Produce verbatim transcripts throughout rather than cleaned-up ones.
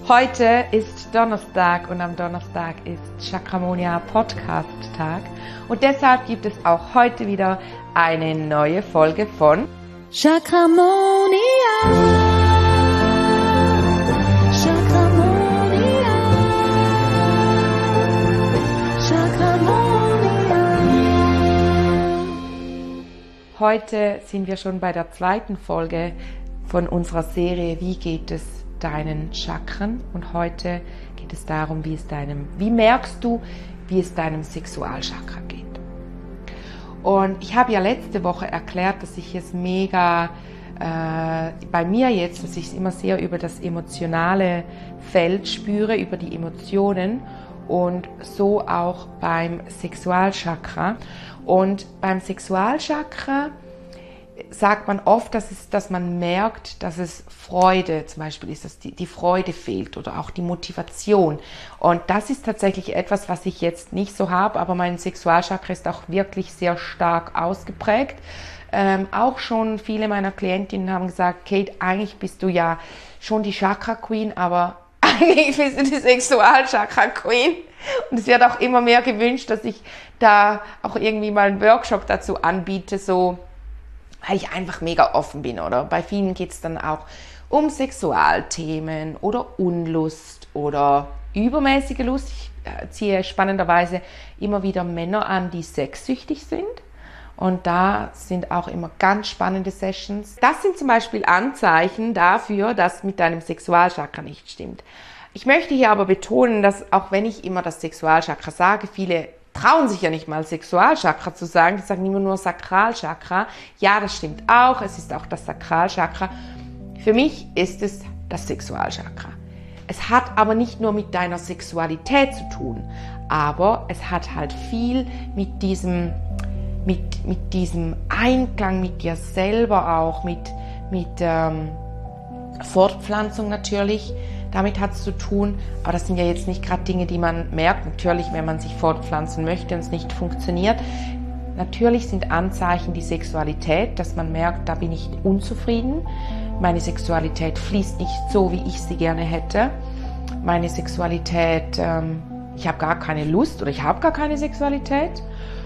Heute ist Donnerstag und am Donnerstag ist Chakramonia Podcast Tag und deshalb gibt es auch heute wieder eine neue Folge von Chakramonia. Chakramonia. Chakramonia. Heute sind wir schon bei der zweiten Folge von unserer Serie Wie geht es deinen Chakren, und heute geht es darum, wie es deinem, wie merkst du, wie es deinem Sexualchakra geht. Und ich habe ja letzte Woche erklärt, dass ich es mega äh, bei mir jetzt, dass ich es immer sehr über das emotionale Feld spüre, über die Emotionen, und so auch beim Sexualchakra. Und beim Sexualchakra sagt man oft, dass, es, dass man merkt, dass es Freude zum Beispiel ist, dass die, die Freude fehlt oder auch die Motivation. Und das ist tatsächlich etwas, was ich jetzt nicht so habe, aber mein Sexualchakra ist auch wirklich sehr stark ausgeprägt. Ähm, auch schon viele meiner Klientinnen haben gesagt, Kate, eigentlich bist du ja schon die Chakra Queen, aber eigentlich bist du die Sexualchakra Queen. Und es wird auch immer mehr gewünscht, dass ich da auch irgendwie mal einen Workshop dazu anbiete, so weil ich einfach mega offen bin, oder? Bei vielen geht es dann auch um Sexualthemen oder Unlust oder übermäßige Lust. Ich äh, ziehe spannenderweise immer wieder Männer an, die sexsüchtig sind. Und da sind auch immer ganz spannende Sessions. Das sind zum Beispiel Anzeichen dafür, dass mit deinem Sexualchakra nicht stimmt. Ich möchte hier aber betonen, dass auch wenn ich immer das Sexualchakra sage, viele trauen sich ja nicht mal Sexualchakra zu sagen, die sagen immer nur Sakralchakra. Ja, das stimmt auch, es ist auch das Sakralchakra. Für mich ist es das Sexualchakra. Es hat aber nicht nur mit deiner Sexualität zu tun, aber es hat halt viel mit diesem, mit, mit diesem Einklang mit dir selber auch, mit, mit ähm, Fortpflanzung natürlich. Damit hat es zu tun, aber das sind ja jetzt nicht gerade Dinge, die man merkt. Natürlich, wenn man sich fortpflanzen möchte und es nicht funktioniert. Natürlich sind Anzeichen die Sexualität, dass man merkt, da bin ich unzufrieden. Meine Sexualität fließt nicht so, wie ich sie gerne hätte. Meine Sexualität, ähm, ich habe gar keine Lust oder ich habe gar keine Sexualität.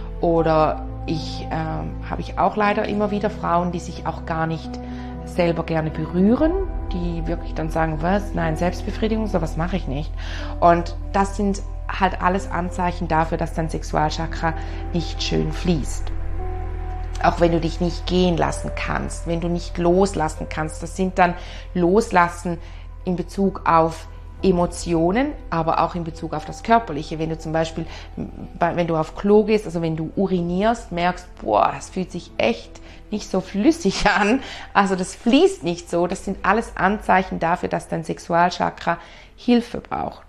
Oder ich ähm, habe ich auch leider immer wieder Frauen, die sich auch gar nicht selber gerne berühren, die wirklich dann sagen, was, nein, Selbstbefriedigung, sowas mache ich nicht. Und das sind halt alles Anzeichen dafür, dass dein Sexualchakra nicht schön fließt. Auch wenn du dich nicht gehen lassen kannst, wenn du nicht loslassen kannst. Das sind dann Loslassen in Bezug auf Emotionen, aber auch in Bezug auf das Körperliche. Wenn du zum Beispiel, wenn du auf Klo gehst, also wenn du urinierst, merkst, boah, das fühlt sich echt nicht so flüssig an, also das fließt nicht so, das sind alles Anzeichen dafür, dass dein Sexualchakra Hilfe braucht.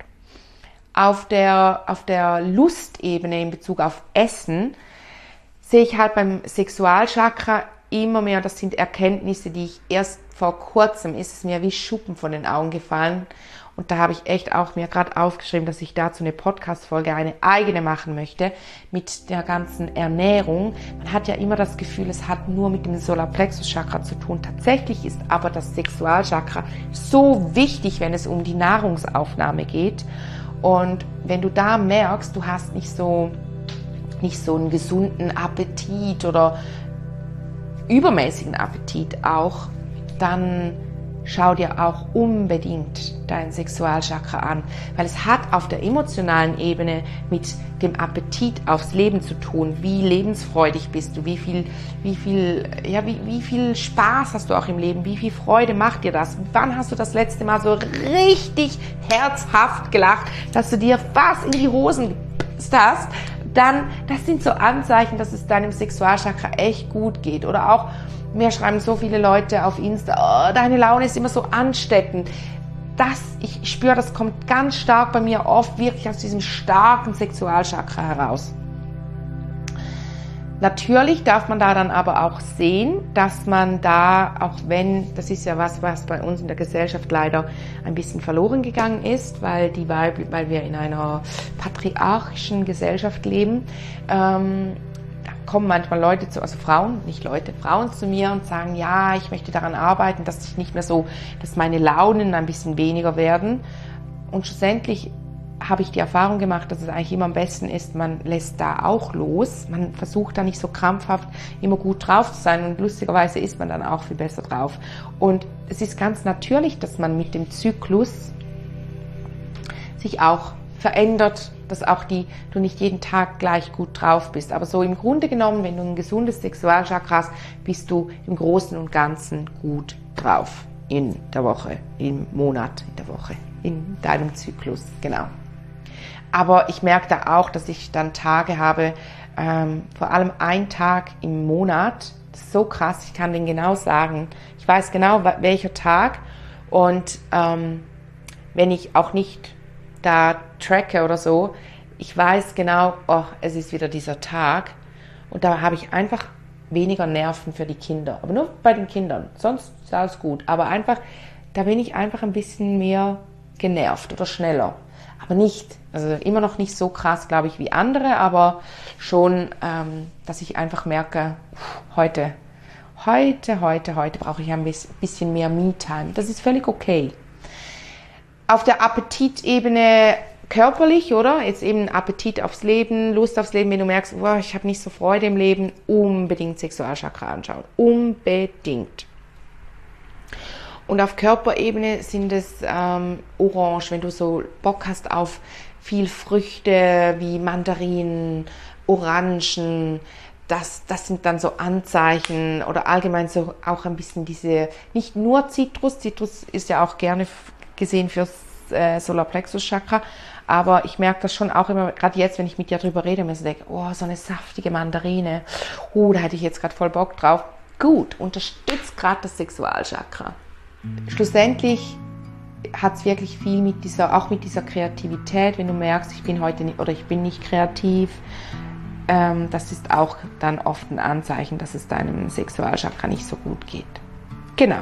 Auf der, auf der Lustebene in Bezug auf Essen sehe ich halt beim Sexualchakra immer mehr, das sind Erkenntnisse, die ich erst vor kurzem, ist es mir wie Schuppen von den Augen gefallen. Und da habe ich echt auch mir gerade aufgeschrieben, dass ich dazu eine Podcast-Folge, eine eigene machen möchte, mit der ganzen Ernährung. Man hat ja immer das Gefühl, es hat nur mit dem Solarplexus-Chakra zu tun. Tatsächlich ist aber das Sexualchakra so wichtig, wenn es um die Nahrungsaufnahme geht. Und wenn du da merkst, du hast nicht so, nicht so einen gesunden Appetit oder übermäßigen Appetit auch, dann schau dir auch unbedingt dein Sexualchakra an, weil es hat auf der emotionalen Ebene mit dem Appetit aufs Leben zu tun. Wie lebensfreudig bist du? Wie viel, wie viel, ja, wie, wie viel Spaß hast du auch im Leben? Wie viel Freude macht dir das? Wann hast du das letzte Mal so richtig herzhaft gelacht, dass du dir fast in die Hosen gepasst hast? Dann, das sind so Anzeichen, dass es deinem Sexualchakra echt gut geht. Oder auch, mir schreiben so viele Leute auf Insta, oh, deine Laune ist immer so ansteckend. Das, ich spüre, das kommt ganz stark bei mir oft wirklich aus diesem starken Sexualchakra heraus. Natürlich darf man da dann aber auch sehen, dass man da, auch wenn, das ist ja was, was bei uns in der Gesellschaft leider ein bisschen verloren gegangen ist, weil, die, weil wir in einer patriarchischen Gesellschaft leben, ähm, da kommen manchmal Leute zu, also Frauen, nicht Leute, Frauen zu mir und sagen, ja, ich möchte daran arbeiten, dass ich nicht mehr so, dass meine Launen ein bisschen weniger werden. und schlussendlich habe ich die Erfahrung gemacht, dass es eigentlich immer am besten ist, man lässt da auch los. Man versucht da nicht so krampfhaft immer gut drauf zu sein und lustigerweise ist man dann auch viel besser drauf. Und es ist ganz natürlich, dass man mit dem Zyklus sich auch verändert, dass auch die, du nicht jeden Tag gleich gut drauf bist. Aber so im Grunde genommen, wenn du ein gesundes Sexualchakra hast, bist du im Großen und Ganzen gut drauf. In der Woche, im Monat, in der Woche, in deinem Zyklus, genau. Aber ich merke da auch, dass ich dann Tage habe, ähm, vor allem ein Tag im Monat, das ist so krass, ich kann den genau sagen, ich weiß genau, welcher Tag und ähm, wenn ich auch nicht da tracke oder so, ich weiß genau, oh, es ist wieder dieser Tag und da habe ich einfach weniger Nerven für die Kinder, aber nur bei den Kindern, sonst ist alles gut, aber einfach, da bin ich einfach ein bisschen mehr genervt oder schneller. Aber nicht, also immer noch nicht so krass, glaube ich, wie andere, aber schon, ähm, dass ich einfach merke, heute, heute, heute, heute brauche ich ein bisschen mehr Me-Time. Das ist völlig okay. Auf der Appetitebene körperlich, oder? Jetzt eben Appetit aufs Leben, Lust aufs Leben, wenn du merkst, oh, ich habe nicht so Freude im Leben, unbedingt Sexualchakra anschauen. Unbedingt. Und auf Körperebene sind es ähm, Orange, wenn du so Bock hast auf viel Früchte wie Mandarinen, Orangen, das, das sind dann so Anzeichen oder allgemein so auch ein bisschen diese, nicht nur Zitrus, Zitrus ist ja auch gerne gesehen fürs äh, Solarplexus-Chakra, aber ich merke das schon auch immer, gerade jetzt, wenn ich mit dir drüber rede, mir so denke, oh, so eine saftige Mandarine, oh, da hätte ich jetzt gerade voll Bock drauf. Gut, unterstützt gerade das Sexualchakra. Schlussendlich hat es wirklich viel mit dieser, auch mit dieser Kreativität, wenn du merkst, ich bin heute nicht, oder ich bin nicht kreativ, ähm, das ist auch dann oft ein Anzeichen, dass es deinem Sexualchakra nicht so gut geht. Genau.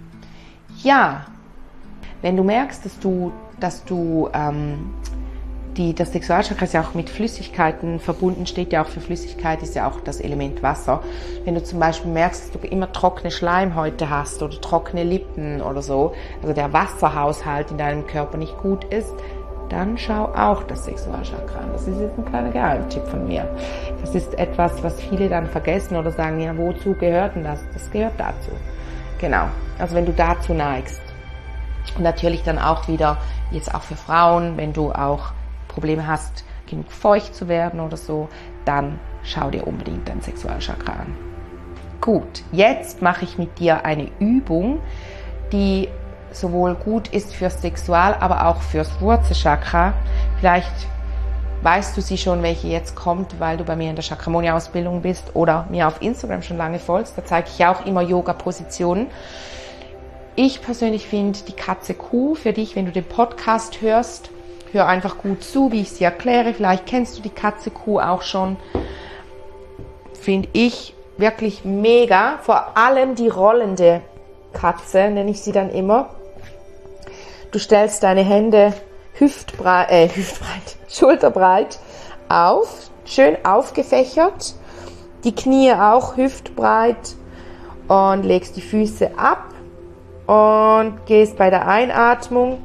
Ja, wenn du merkst, dass du, dass du ähm, Die, das Sexualchakra ist ja auch mit Flüssigkeiten verbunden, steht ja auch für Flüssigkeit, ist ja auch das Element Wasser. Wenn du zum Beispiel merkst, dass du immer trockene Schleimhäute hast oder trockene Lippen oder so, also der Wasserhaushalt in deinem Körper nicht gut ist, dann schau auch das Sexualchakra an. Das ist jetzt ein kleiner Geheimtipp von mir. Das ist etwas, was viele dann vergessen oder sagen, ja, wozu gehört denn das? Das gehört dazu. Genau, also wenn du dazu neigst. Und natürlich dann auch wieder, jetzt auch für Frauen, wenn du auch Probleme hast, genug feucht zu werden oder so, dann schau dir unbedingt dein Sexualchakra an. Gut, jetzt mache ich mit dir eine Übung, die sowohl gut ist fürs Sexual, aber auch fürs Wurzelchakra. Vielleicht weißt du sie schon, welche jetzt kommt, weil du bei mir in der Chakramonia-Ausbildung bist oder mir auf Instagram schon lange folgst. Da zeige ich ja auch immer Yoga-Positionen. Ich persönlich finde die Katze-Kuh für dich, wenn du den Podcast hörst, hör einfach gut zu, wie ich sie erkläre. Vielleicht kennst du die Katze-Kuh auch schon. Finde ich wirklich mega. Vor allem die rollende Katze, nenne ich sie dann immer. Du stellst deine Hände hüftbreit, äh, hüftbreit, schulterbreit auf, schön aufgefächert. Die Knie auch hüftbreit und legst die Füße ab und gehst bei der Einatmung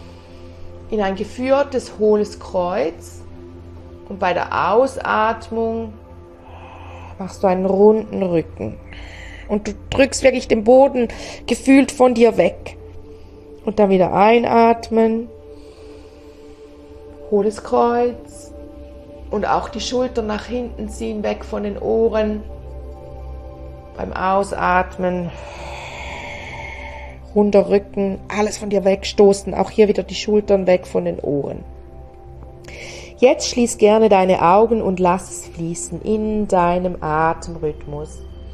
in ein geführtes, hohles Kreuz und bei der Ausatmung machst du einen runden Rücken und du drückst wirklich den Boden gefühlt von dir weg und dann wieder einatmen, hohles Kreuz und auch die Schultern nach hinten ziehen, weg von den Ohren, beim Ausatmen runder Rücken, alles von dir wegstoßen, auch hier wieder die Schultern weg von den Ohren. Jetzt schließ gerne deine Augen und lass es fließen in deinem Atemrhythmus.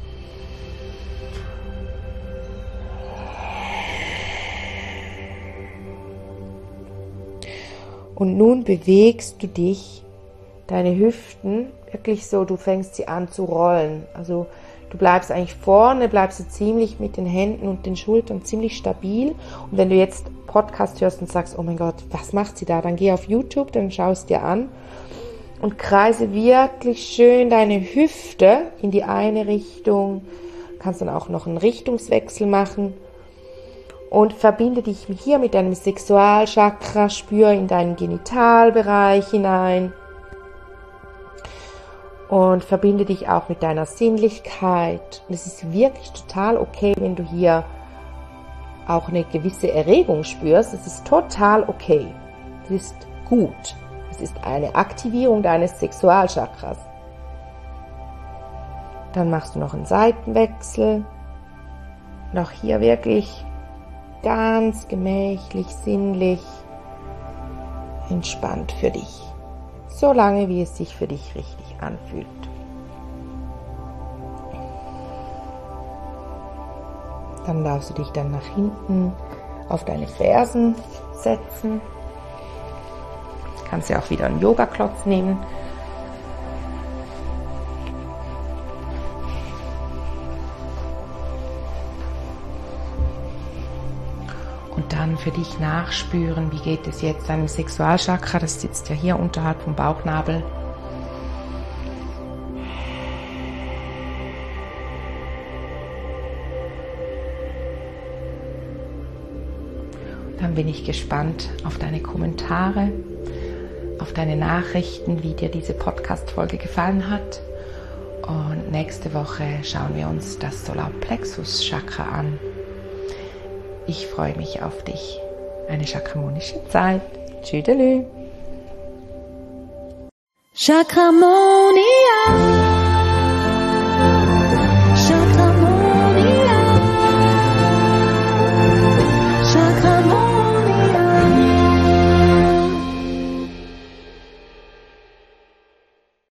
Und nun bewegst du dich, deine Hüften, wirklich so, du fängst sie an zu rollen, also du bleibst eigentlich vorne, bleibst du ziemlich mit den Händen und den Schultern ziemlich stabil. Und wenn du jetzt Podcast hörst und sagst, oh mein Gott, was macht sie da? Dann geh auf YouTube, dann schau es dir an und kreise wirklich schön deine Hüfte in die eine Richtung. Du kannst dann auch noch einen Richtungswechsel machen Und verbinde dich hier mit deinem Sexualchakra, spür in deinen Genitalbereich hinein und verbinde dich auch mit deiner Sinnlichkeit. Und es ist wirklich total okay, wenn du hier auch eine gewisse Erregung spürst. Es ist total okay. Es ist gut. Es ist eine Aktivierung deines Sexualchakras. Dann machst du noch einen Seitenwechsel. Und auch hier wirklich ganz gemächlich, sinnlich, entspannt für dich. So lange, wie es sich für dich richtig anfühlt. Dann darfst du dich dann nach hinten auf deine Fersen setzen. Du kannst ja auch wieder einen Yoga-Klotz nehmen. Und dann für dich nachspüren, wie geht es jetzt deinem Sexualchakra, das sitzt ja hier unterhalb vom Bauchnabel. Dann bin ich gespannt auf deine Kommentare, auf deine Nachrichten, wie dir diese Podcast-Folge gefallen hat. Und nächste Woche schauen wir uns das Solarplexus-Chakra an. Ich freue mich auf dich. Eine chakramonische Zeit. Tschüdelü. Chakramonia.